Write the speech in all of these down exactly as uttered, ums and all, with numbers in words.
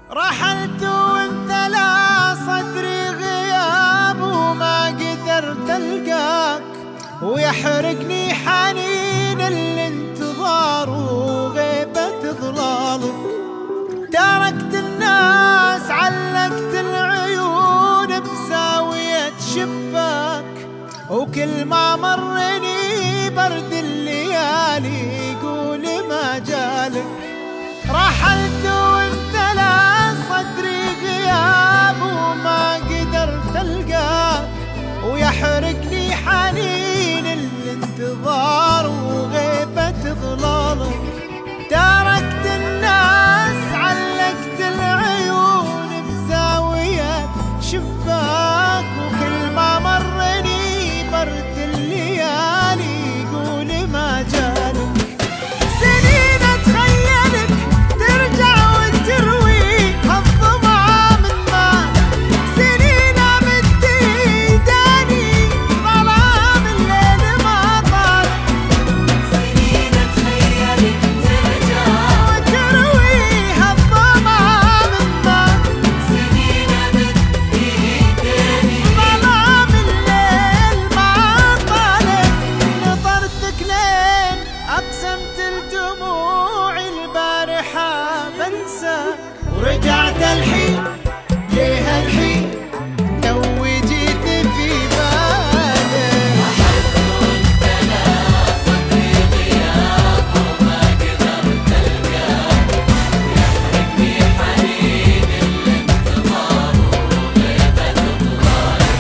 رحلت وانت لا صدري غياب وما قدرت القاك، ويحرقني حنين الانتظار وغيبة ظلالك. تركت الناس علقت العيون بزاوية شباك، وكل ما مرني برد الليالي يقول ما جالك. رحلت وانت لا صدري غياب وما قدرت القاك، ويحرقني حنين الانتظار وغيبة ظلالك. تركت الناس علقت العيون بزاوية شباك، وكل ما مرني برد الليالي يقول ما جالك. سنين اتخيلك ترجع وتروي هالظما من ماء، سنين امد ايداني ظلام الليل ما طال. سنين اتخيلك ترجع وتروي هالظما من ماء، سنين امد ايداني ظلام الليل ما طال. نظرتك لين اقسمت الدموع البارحة بنساك، ورجعت الحين ليه الحين تو جيت في بالي. وانت لا صدري غياب وما قدرت القاك، ويحرقني حنين الانتظار وغيبة ظلالك.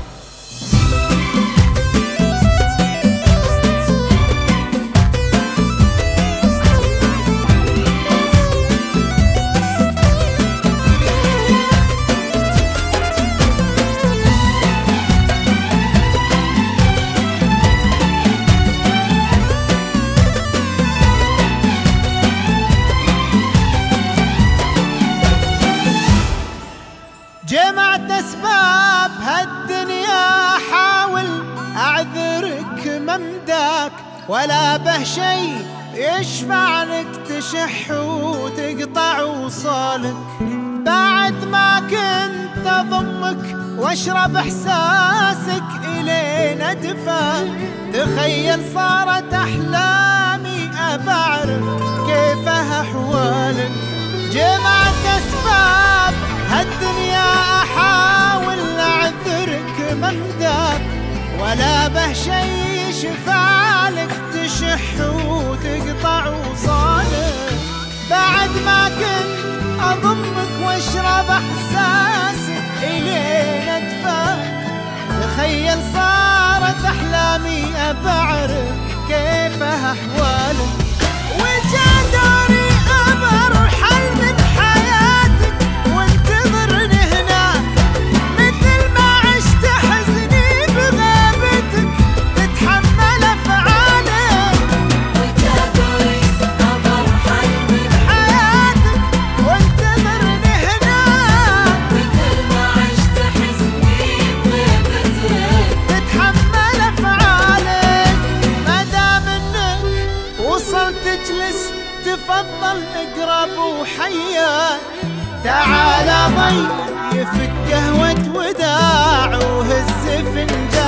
جمعت اسباب هالدنيا احاول اعذرك ممداك، ولا به شي يشفع لك تشح وتقطع وصالك. بعد ما كنت اضمك واشرب احساسك الين ادفى، تخيل صارت احلامي ابى اعرف كيفها احوالك. جمعت اسباب هالدنيا احاول اعذرك ممداك، ولا به شي يشفع لك تشح وتقطع وصالك. بعد ما كنت اضمك واشرب احساسك الين ادفى، تخيل صارت احلامي ابى اعرف كيفها احوالك. وجداري ابى ارحل من حياتك وانتظرني هناك، مثل ما عشت حزني بغيبتك تتحمل افعالك. وجداري ابى ارحل من حياتك وانتظرني هناك، مثل ما عشت حزني بغيبتك تتحمل افعالك. ما دام انك وصلت تجلس تفضل اقرب وحياك، تعال ضيف قهوة وداع وهز فنجان